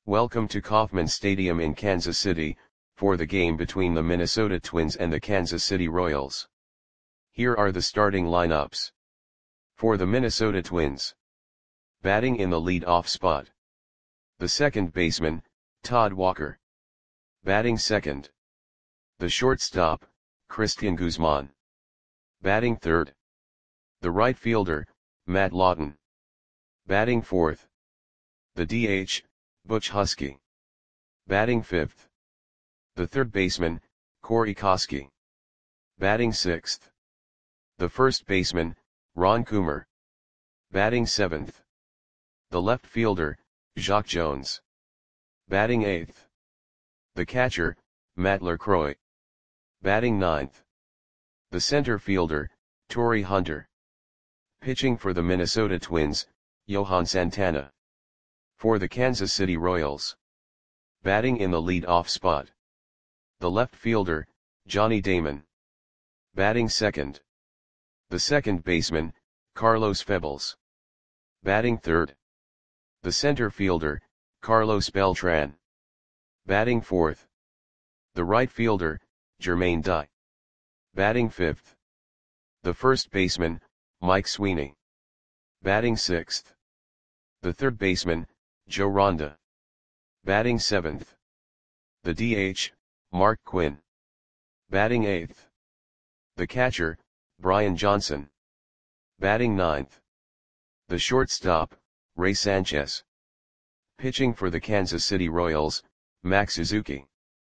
Welcome to Kauffman Stadium in Kansas City, for the game between the Minnesota Twins and the Kansas City Royals. Here are the starting lineups. For the Minnesota Twins. Batting in the lead-off spot. The second baseman, Todd Walker. Batting second. The shortstop, Cristian Guzman. Batting third. The right fielder, Matt Lawton. Batting fourth. The DH, Butch Huskey. Batting fifth. The third baseman, Corey Koskie. Batting sixth. The first baseman, Ron Coomer. Batting seventh. The left fielder, Jacque Jones. Batting eighth. The catcher, Matt LaCroix. Batting ninth. The center fielder, Torii Hunter. Pitching for the Minnesota Twins, Johan Santana. For the Kansas City Royals. Batting in the lead-off spot. The left fielder, Johnny Damon. Batting second. The second baseman, Carlos Febles. Batting third. The center fielder, Carlos Beltran. Batting fourth. The right fielder, Jermaine Dye. Batting fifth. The first baseman, Mike Sweeney. Batting sixth. The third baseman, Joe Ronda. Batting seventh. The DH, Mark Quinn. Batting eighth. The catcher, Brian Johnson. Batting ninth. The shortstop, Ray Sanchez. Pitching for the Kansas City Royals, Max Suzuki.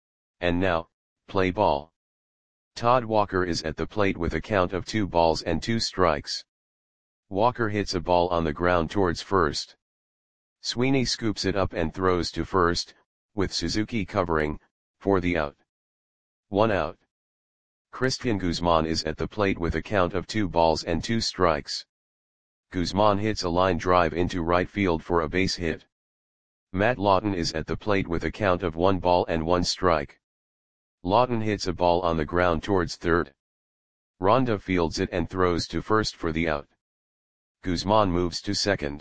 And now, play ball. Todd Walker is at the plate with a count of 2 balls and 2 strikes. Walker hits a ball on the ground towards first. Sweeney scoops it up and throws to first, with Suzuki covering, for the out. 1 out. Cristian Guzman is at the plate with a count of 2 balls and 2 strikes. Guzman hits a line drive into right field for a base hit. Matt Lawton is at the plate with a count of 1 ball and 1 strike. Lawton hits a ball on the ground towards third. Ronda fields it and throws to first for the out. Guzman moves to second.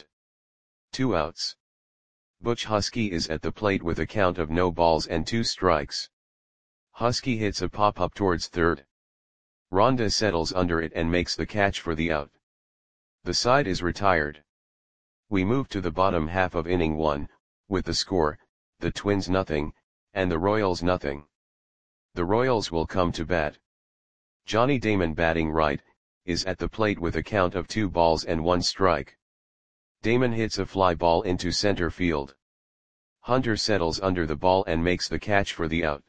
2 outs. Butch Huskey is at the plate with a count of no balls and 2 strikes. Huskey hits a pop-up towards third. Ronda settles under it and makes the catch for the out. The side is retired. We move to the bottom half of inning 1, with the score, the Twins nothing, and the Royals nothing. The Royals will come to bat. Johnny Damon batting right, is at the plate with a count of 2 balls and 1 strike. Damon hits a fly ball into center field. Hunter settles under the ball and makes the catch for the out.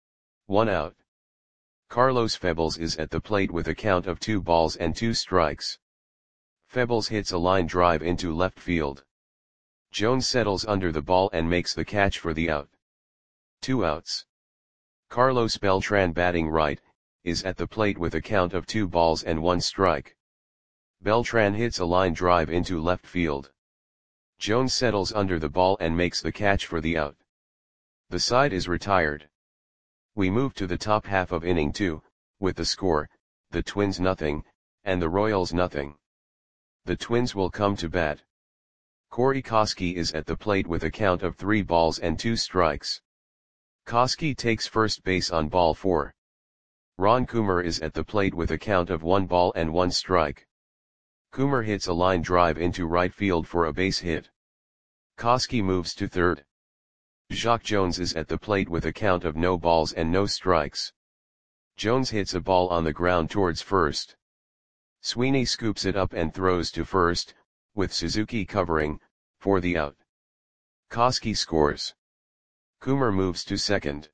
1 out. Carlos Febles is at the plate with a count of 2 balls and 2 strikes. Febles hits a line drive into left field. Jones settles under the ball and makes the catch for the out. 2 outs. Carlos Beltran batting right, is at the plate with a count of 2 balls and 1 strike. Beltran hits a line drive into left field. Jones settles under the ball and makes the catch for the out. The side is retired. We move to the top half of inning 2, with the score, the Twins nothing, and the Royals nothing. The Twins will come to bat. Corey Koskie is at the plate with a count of 3 balls and 2 strikes. Koskie takes first base on ball 4. Ron Coomer is at the plate with a count of 1 ball and 1 strike. Coomer hits a line drive into right field for a base hit. Koskie moves to third. Jacque Jones is at the plate with a count of no balls and no strikes. Jones hits a ball on the ground towards first. Sweeney scoops it up and throws to first, with Suzuki covering, for the out. Koskie scores. Coomer moves to second.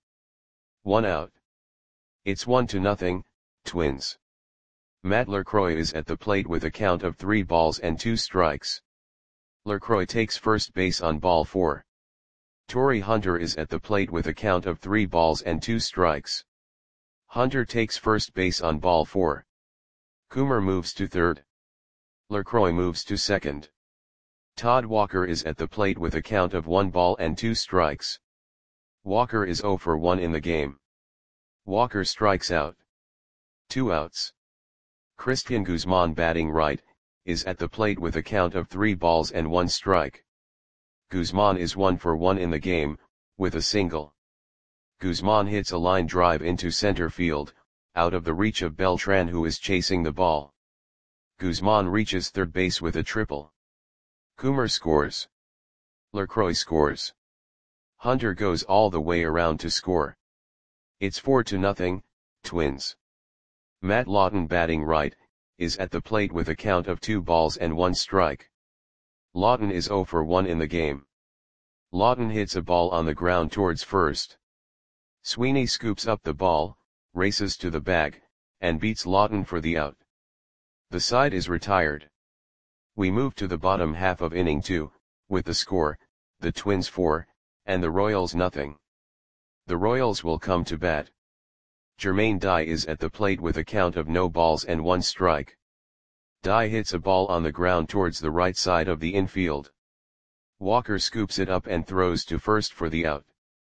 1 out. It's 1-0, Twins. Matt LaCroix is at the plate with a count of 3 balls and 2 strikes. LaCroix takes first base on ball 4. Torii Hunter is at the plate with a count of 3 balls and 2 strikes. Hunter takes first base on ball 4. Coomer moves to third. LaCroix moves to second. Todd Walker is at the plate with a count of 1 ball and 2 strikes. Walker is 0 for 1 in the game. Walker strikes out. 2 outs. Cristian Guzman batting right, is at the plate with a count of 3 balls and 1 strike. Guzman is 1 for 1 in the game, with a single. Guzman hits a line drive into center field, out of the reach of Beltran, who is chasing the ball. Guzman reaches third base with a triple. Coomer scores. Lucroy scores. Hunter goes all the way around to score. It's 4-0, Twins. Matt Lawton, batting right, is at the plate with a count of 2 balls and 1 strike. Lawton is 0 for 1 in the game. Lawton hits a ball on the ground towards first. Sweeney scoops up the ball, races to the bag, and beats Lawton for the out. The side is retired. We move to the bottom half of inning 2, with the score, the Twins 4, and the Royals nothing. The Royals will come to bat. Jermaine Dye is at the plate with a count of no balls and 1 strike. Dye hits a ball on the ground towards the right side of the infield. Walker scoops it up and throws to first for the out.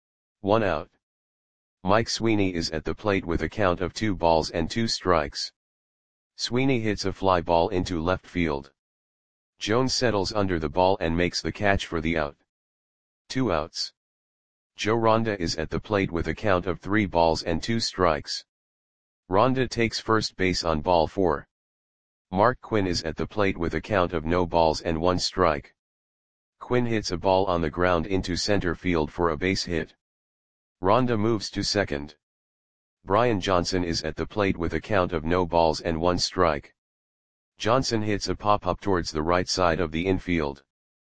1 out. Mike Sweeney is at the plate with a count of 2 balls and 2 strikes. Sweeney hits a fly ball into left field. Jones settles under the ball and makes the catch for the out. 2 outs. Joe Ronda is at the plate with a count of 3 balls and 2 strikes. Ronda takes first base on ball 4. Mark Quinn is at the plate with a count of no balls and 1 strike. Quinn hits a ball on the ground into center field for a base hit. Ronda moves to second. Brian Johnson is at the plate with a count of no balls and 1 strike. Johnson hits a pop-up towards the right side of the infield.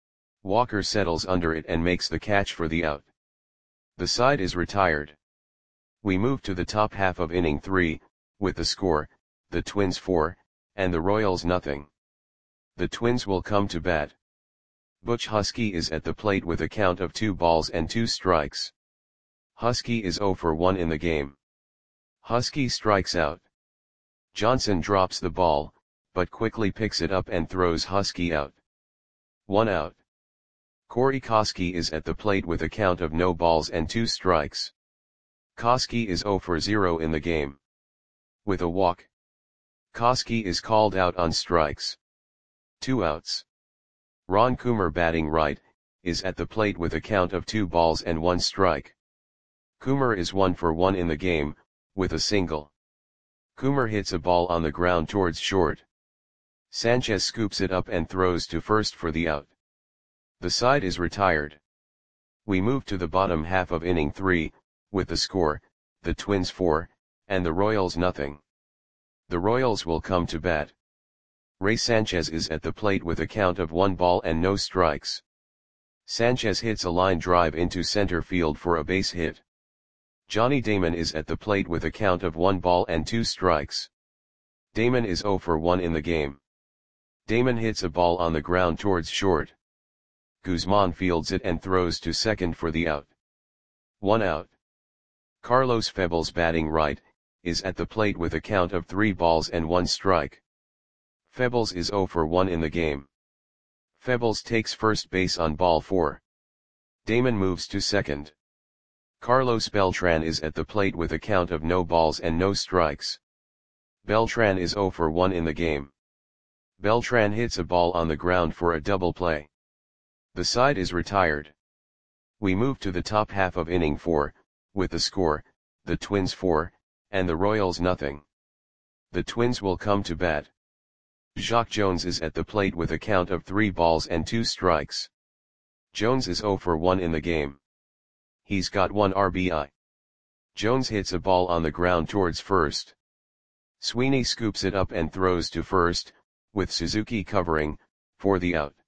Walker settles under it and makes the catch for the out. The side is retired. We move to the top half of inning 3, with the score, the Twins 4, and the Royals nothing. The Twins will come to bat. Butch Husky is at the plate with a count of 2 balls and 2 strikes. Husky is 0 for 1 in the game. Husky strikes out. Johnson drops the ball, but quickly picks it up and throws Husky out. 1 out. Corey Koski is at the plate with a count of no balls and 2 strikes. Koski is 0 for 0 in the game. With a walk. Koski is called out on strikes. 2 outs. Ron Coomer, batting right, is at the plate with a count of 2 balls and 1 strike. Coomer is 1 for 1 in the game, with a single. Coomer hits a ball on the ground towards short. Sanchez scoops it up and throws to first for the out. The side is retired. We move to the bottom half of inning 3, with the score, the Twins 4, and the Royals nothing. The Royals will come to bat. Ray Sanchez is at the plate with a count of 1 ball and no strikes. Sanchez hits a line drive into center field for a base hit. Johnny Damon is at the plate with a count of 1 ball and 2 strikes. Damon is 0 for 1 in the game. Damon hits a ball on the ground towards short. Guzman fields it and throws to second for the out. 1 out. Carlos Febles, batting right, is at the plate with a count of 3 balls and 1 strike. Febles is 0 for 1 in the game. Febles takes first base on ball 4. Damon moves to second. Carlos Beltran is at the plate with a count of no balls and no strikes. Beltran is 0 for 1 in the game. Beltran hits a ball on the ground for a double play. The side is retired. We move to the top half of inning 4, with the score, the Twins 4, and the Royals nothing. The Twins will come to bat. Jacque Jones is at the plate with a count of 3 balls and 2 strikes. Jones is 0 for 1 in the game. He's got 1 RBI. Jones hits a ball on the ground towards first. Sweeney scoops it up and throws to first, with Suzuki covering, for the out.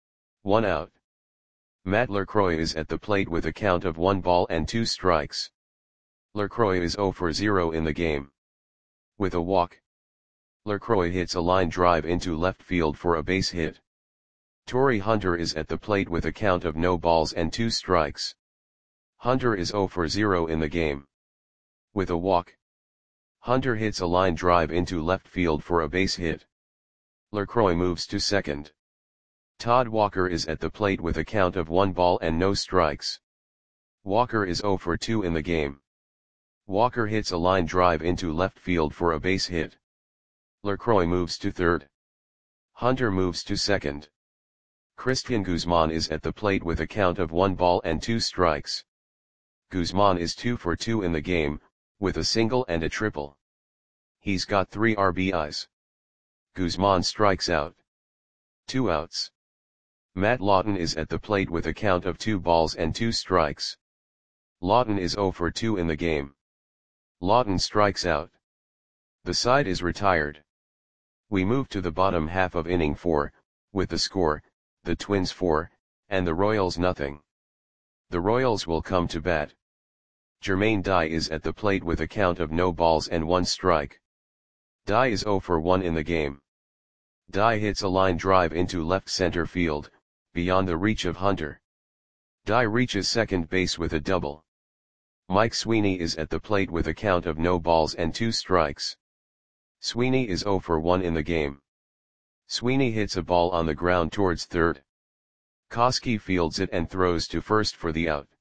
1 out. Matt LaCroix is at the plate with a count of 1 ball and 2 strikes. LaCroix is 0 for 0 in the game. With a walk. LaCroix hits a line drive into left field for a base hit. Torii Hunter is at the plate with a count of no balls and 2 strikes. Hunter is 0 for 0 in the game. With a walk. Hunter hits a line drive into left field for a base hit. LaCroix moves to second. Todd Walker is at the plate with a count of 1 ball and no strikes. Walker is 0 for 2 in the game. Walker hits a line drive into left field for a base hit. LaCroix moves to third. Hunter moves to second. Christian Guzman is at the plate with a count of 1 ball and 2 strikes. Guzman is 2 for 2 in the game, with a single and a triple. He's got 3 RBIs. Guzman strikes out. 2 outs. Matt Lawton is at the plate with a count of 2 balls and 2 strikes. Lawton is 0 for 2 in the game. Lawton strikes out. The side is retired. We move to the bottom half of inning 4, with the score, the Twins 4, and the Royals nothing. The Royals will come to bat. Jermaine Dye is at the plate with a count of no balls and 1 strike. Dye is 0 for 1 in the game. Dye hits a line drive into left center field, beyond the reach of Hunter. Dye reaches second base with a double. Mike Sweeney is at the plate with a count of no balls and 2 strikes. Sweeney is 0 for 1 in the game. Sweeney hits a ball on the ground towards third. Koski fields it and throws to first for the out.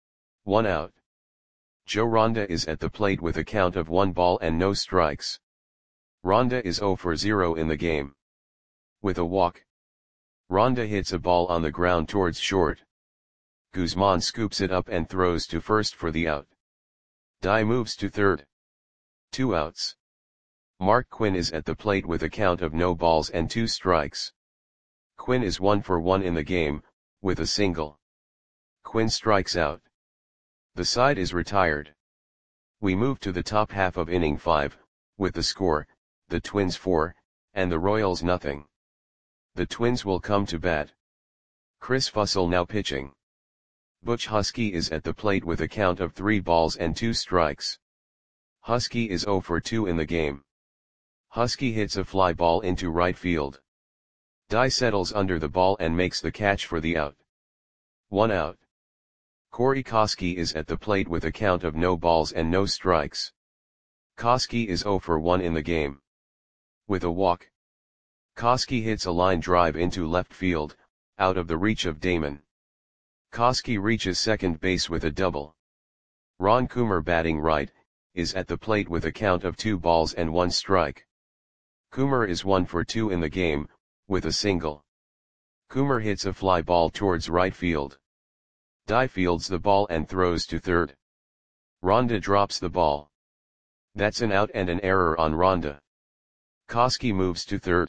1 out. Joe Ronda is at the plate with a count of 1 ball and no strikes. Ronda is 0 for 0 in the game. With a walk. Ronda hits a ball on the ground towards short. Guzman scoops it up and throws to first for the out. Dye moves to third. 2 outs. Mark Quinn is at the plate with a count of no balls and 2 strikes. Quinn is 1 for 1 in the game, with a single. Quinn strikes out. The side is retired. We move to the top half of inning 5, with the score, the Twins 4, and the Royals nothing. The Twins will come to bat. Chris Fussell now pitching. Butch Husky is at the plate with a count of 3 balls and 2 strikes. Husky is 0 for 2 in the game. Husky hits a fly ball into right field. Dye settles under the ball and makes the catch for the out. 1 out. Corey Koski is at the plate with a count of no balls and no strikes. Koski is 0 for 1 in the game. With a walk. Koski hits a line drive into left field, out of the reach of Damon. Koski reaches second base with a double. Ron Coomer batting right, is at the plate with a count of 2 balls and 1 strike. Coomer is 1 for 2 in the game, with a single. Coomer hits a fly ball towards right field. Dye fields the ball and throws to third. Ronda drops the ball. That's an out and an error on Ronda. Koski moves to third.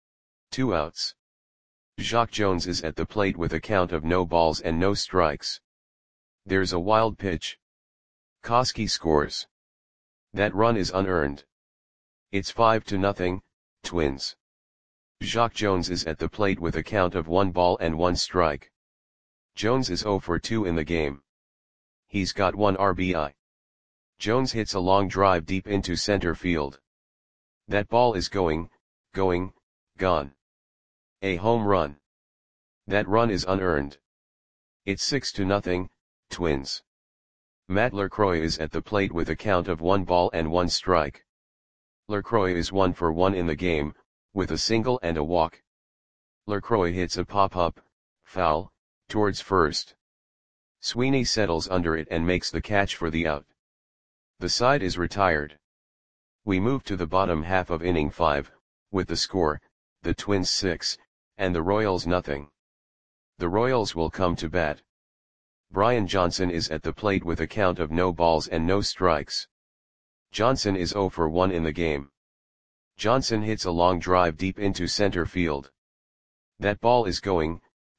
2 outs. Jacque Jones is at the plate with a count of no balls and no strikes. There's a wild pitch. Koski scores. That run is unearned. It's 5-0, Twins. Jacque Jones is at the plate with a count of 1 ball and 1 strike. Jones is 0 for 2 in the game. He's got 1 RBI. Jones hits a long drive deep into center field. That ball is going, gone. A home run. That run is unearned. It's 6-0, Twins. Matt LaCroix is at the plate with a count of 1 ball and 1 strike. LaCroix is 1 for 1 in the game, with a single and a walk. LaCroix hits a pop-up, foul, towards first. Sweeney settles under it and makes the catch for the out. The side is retired. We move to the bottom half of inning 5, with the score, the Twins 6, and the Royals nothing. The Royals will come to bat. Brian Johnson is at the plate with a count of no balls and no strikes. Johnson is 0 for 1 in the game. Johnson hits a long drive deep into center field. That ball is going,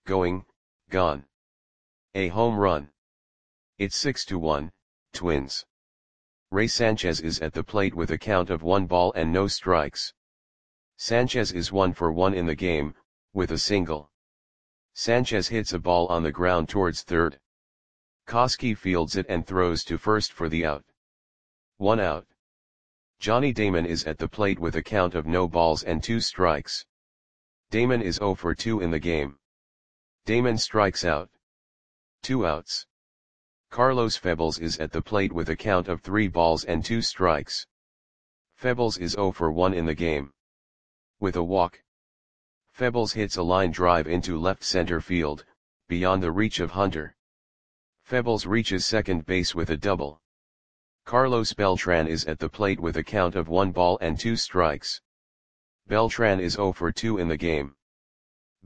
gone. A home run. It's 6-1, Twins. Ray Sanchez is at the plate with a count of 1 ball and no strikes. Sanchez is 1 for 1 in the game, with a single. Sanchez hits a ball on the ground towards third. Koski fields it and throws to first for the out. 1 out. Johnny Damon is at the plate with a count of no balls and 2 strikes. Damon is 0 for 2 in the game. Damon strikes out. 2 outs. Carlos Febles is at the plate with a count of 3 balls and 2 strikes. Febles is 0 for 1 in the game. With a walk. Febles hits a line drive into left center field, beyond the reach of Hunter. Febles reaches second base with a double. Carlos Beltran is at the plate with a count of 1 ball and 2 strikes. Beltran is 0 for 2 in the game.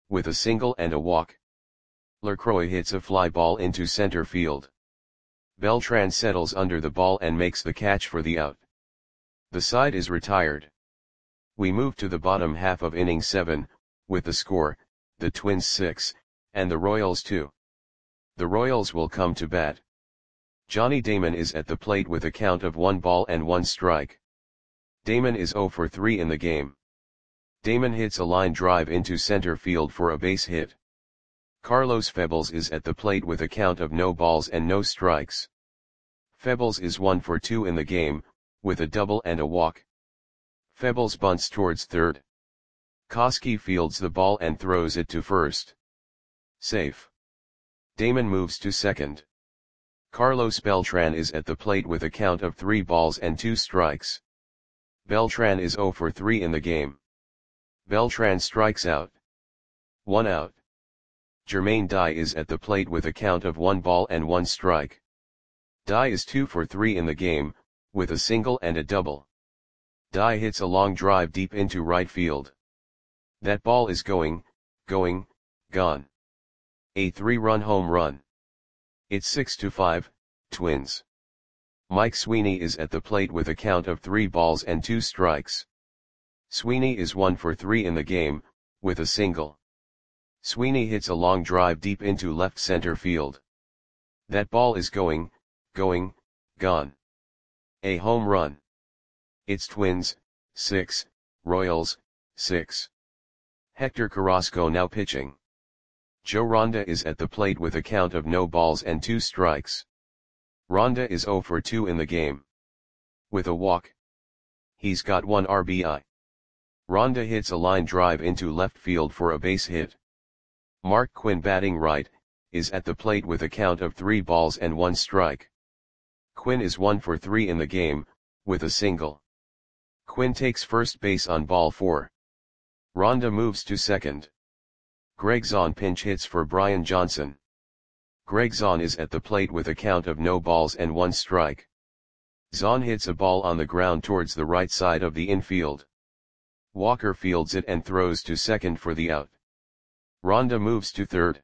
with a single and a walk. Lacroix hits a fly ball into center field. Beltran settles under the ball and makes the catch for the out. The side is retired. We move to the bottom half of inning 7, with the score, the Twins 6, and the Royals 2. The Royals will come to bat. Johnny Damon is at the plate with a count of 1 ball and 1 strike. Damon is 0 for 3 in the game. Damon hits a line drive into center field for a base hit. Carlos Febles is at the plate with a count of no balls and no strikes. Febles is 1 for 2 in the game, with a double and a walk. Febbles bunts towards third. Koski fields the ball and throws it to first. Safe. Damon moves to second. Carlos Beltran is at the plate with a count of 3 balls and 2 strikes. Beltran is 0 for 3 in the game. Beltran strikes out. 1 out. Jermaine Dye is at the plate with a count of 1 ball and 1 strike. Dye is 2 for 3 in the game, with a single and a double. Dye hits a long drive deep into right field. That ball is gone. A 3-run home run. It's 6-5, Twins. Mike Sweeney is at the plate with a count of 3 balls and 2 strikes. Sweeney is 1 for 3 in the game, with a single. Sweeney hits a long drive deep into left center field. That ball is gone. A home run. It's Twins, 6, Royals, 6. Hector Carrasco now pitching. Joe Ronda is at the plate with a count of no balls and 2 strikes. Ronda is 0 for 2 in the game. With a walk. He's got 1 RBI. Ronda hits a line drive into left field for a base hit. Mark Quinn batting right, is at the plate with a count of 3 balls and 1 strike. Quinn is 1 for 3 in the game, with a single. Quinn takes first base on ball 4. Ronda moves to second. Greg Zahn pinch hits for Brian Johnson. Greg Zahn is at the plate with a count of no balls and 1 strike. Zahn hits a ball on the ground towards the right side of the infield. Walker fields it and throws to second for the out. Ronda moves to third.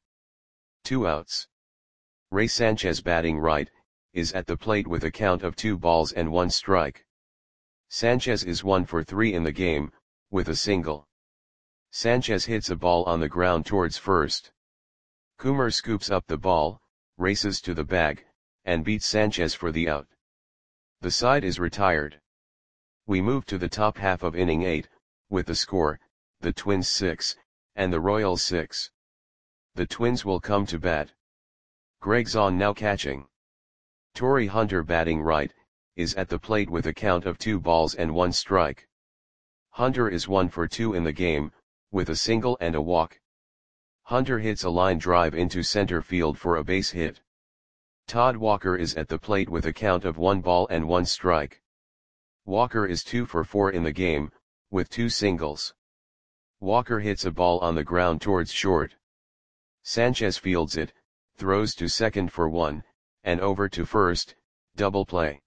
2 outs. Ray Sanchez batting right, is at the plate with a count of 2 balls and 1 strike. Sanchez is 1 for 3 in the game, with a single. Sanchez hits a ball on the ground towards first. Coomer scoops up the ball, races to the bag, and beats Sanchez for the out. The side is retired. We move to the top half of inning 8, with the score, the Twins 6, and the Royals 6. The Twins will come to bat. Greg Zahn now catching. Torrey Hunter batting right, is at the plate with a count of 2 balls and 1 strike. Hunter is 1 for 2 in the game, with a single and a walk. Hunter hits a line drive into center field for a base hit. Todd Walker is at the plate with a count of 1 ball and 1 strike. Walker is 2 for 4 in the game, with 2 singles. Walker hits a ball on the ground towards short. Sanchez fields it, throws to second for 1, and over to first, double play.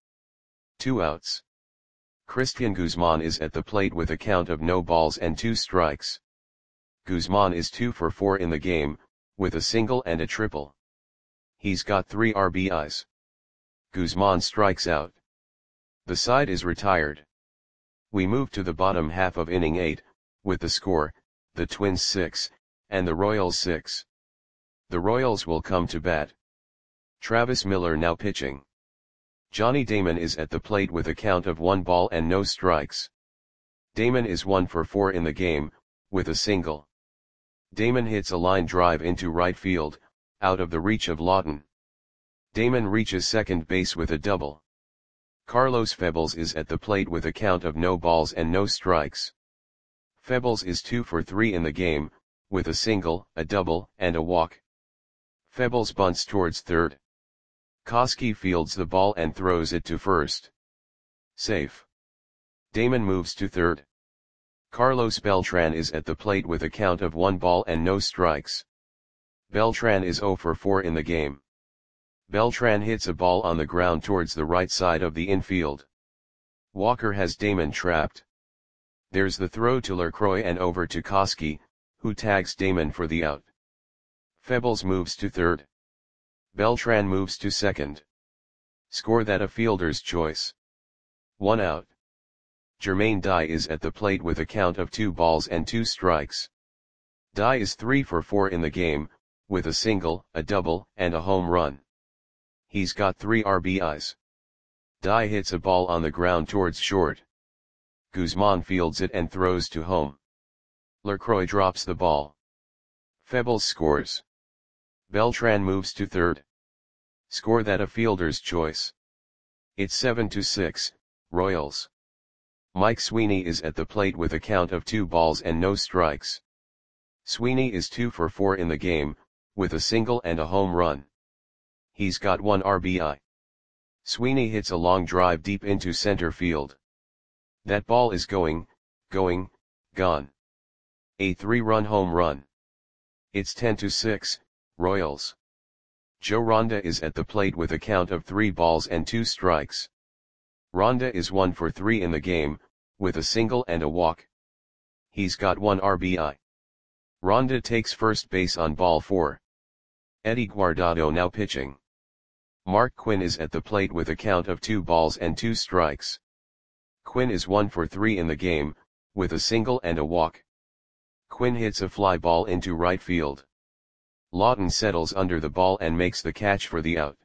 2 outs. Christian Guzman is at the plate with a count of no balls and 2 strikes. Guzman is 2 for 4 in the game, with a single and a triple. He's got 3 RBIs. Guzman strikes out. The side is retired. We move to the bottom half of inning 8, with the score, the Twins 6, and the Royals 6. The Royals will come to bat. Travis Miller now pitching. Johnny Damon is at the plate with a count of 1 ball and no strikes. Damon is 1 for 4 in the game, with a single. Damon hits a line drive into right field, out of the reach of Lawton. Damon reaches second base with a double. Carlos Febbles is at the plate with a count of no balls and no strikes. Febbles is 2 for 3 in the game, with a single, a double, and a walk. Febbles bunts towards third. Koski fields the ball and throws it to first. Safe. Damon moves to third. Carlos Beltran is at the plate with a count of 1 ball and no strikes. Beltran is 0 for 4 in the game. Beltran hits a ball on the ground towards the right side of the infield. Walker has Damon trapped. There's the throw to Lucroy and over to Koski, who tags Damon for the out. Febbles moves to third. Beltran moves to second. Score that a fielder's choice. 1 out. Jermaine Dye is at the plate with a count of 2 balls and 2 strikes. Dye is 3 for 4 in the game, with a single, a double, and a home run. He's got 3 RBIs. Dye hits a ball on the ground towards short. Guzman fields it and throws to home. Lucroy drops the ball. Febbles scores. Beltran moves to third. Score that a fielder's choice. It's 7-6, Royals. Mike Sweeney is at the plate with a count of 2 balls and no strikes. Sweeney is 2 for 4 in the game, with a single and a home run. He's got 1 RBI. Sweeney hits a long drive deep into center field. That ball is going, gone. A 3-run home run. It's 10-6, Royals. Joe Ronda is at the plate with a count of 3 balls and 2 strikes. Ronda is 1 for 3 in the game, with a single and a walk. He's got 1 RBI. Ronda takes first base on ball 4. Eddie Guardado now pitching. Mark Quinn is at the plate with a count of 2 balls and 2 strikes. Quinn is 1 for 3 in the game, with a single and a walk. Quinn hits a fly ball into right field. Lawton settles under the ball and makes the catch for the out.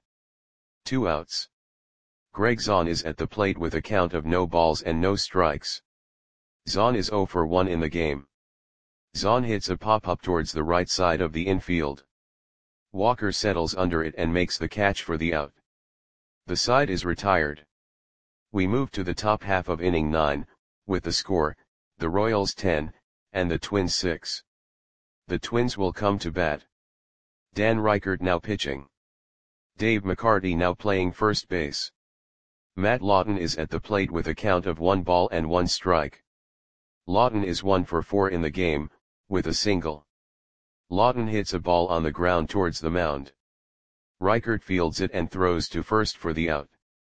2 outs. Greg Zaun is at the plate with a count of no balls and no strikes. Zaun is 0 for 1 in the game. Zaun hits a pop-up towards the right side of the infield. Walker settles under it and makes the catch for the out. The side is retired. We move to the top half of inning 9, with the score, the Royals 10, and the Twins 6. The Twins will come to bat. Dan Reichert now pitching. Dave McCarty now playing first base. Matt Lawton is at the plate with a count of 1 ball and 1 strike. Lawton is 1 for 4 in the game, with a single. Lawton hits a ball on the ground towards the mound. Reichert fields it and throws to first for the out.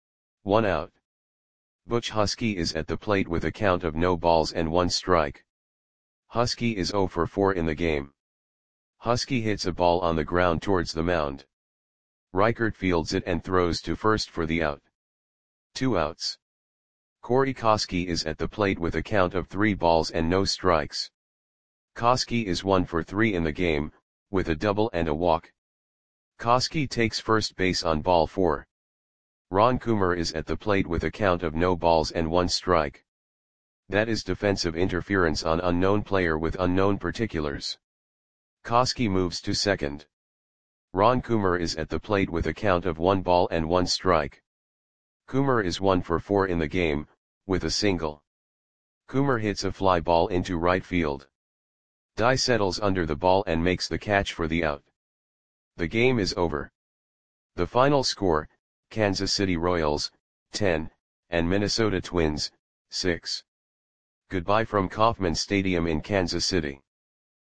1 out. Butch Husky is at the plate with a count of no balls and 1 strike. Husky is 0 for 4 in the game. Husky hits a ball on the ground towards the mound. Reichert fields it and throws to first for the out. 2 outs. Corey Koskie is at the plate with a count of 3 balls and no strikes. Koskie is 1 for 3 in the game, with a double and a walk. Koskie takes first base on ball 4. Ron Coomer is at the plate with a count of no balls and 1 strike. That is defensive interference on unknown player with unknown particulars. Koskie moves to second. Ron Coomer is at the plate with a count of 1 ball and 1 strike. Coomer is 1 for 4 in the game, with a single. Coomer hits a fly ball into right field. Dye settles under the ball and makes the catch for the out. The game is over. The final score, Kansas City Royals, 10, and Minnesota Twins, 6. Goodbye from Kauffman Stadium in Kansas City.